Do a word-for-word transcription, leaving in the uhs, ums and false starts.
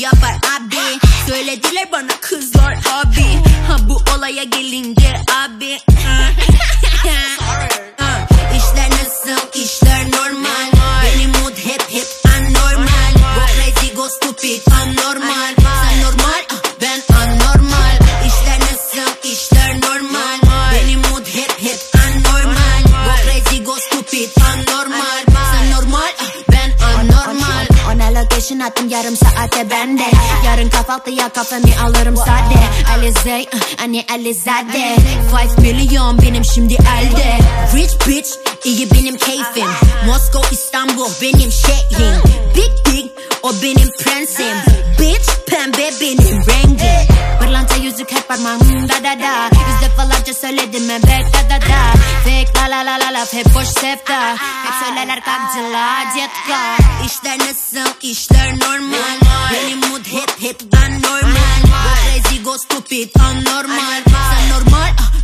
yapar abi. Söylediler bana kızlar abi. Ha bu olaya gelince abi. İşler nasıl? İşler normal. Benim mood hep hep anormal. Go crazy, go stupid, anormal. Sen normal, ben anormal. İşler nasıl? İşler normal. Benim mood hep hep anormal. Go crazy, go stupid, anormal. Sen normal, ben anormal. Ona location attım yarım saate bende. Yarın kahvaltıya kafemi alırım sade. Alizé, anne Alizade. Five milyon benim şimdi elde. Rich bitch, iyi benim keyfim. Moskova, İstanbul benim şehrim. Big big, o benim prensim. Bitch, pembe benim rengim. Pırlanta yüzük hep parmağımda da da. Yüz defalarca söyledim evet da da da. Fake la la la la la hep boş sevda. Hep söylerler kancılar cetka. İşler nasıl? İşler normal. Benim mood hep hep anormal. Go crazy, go stupid, anormal. Sen normal,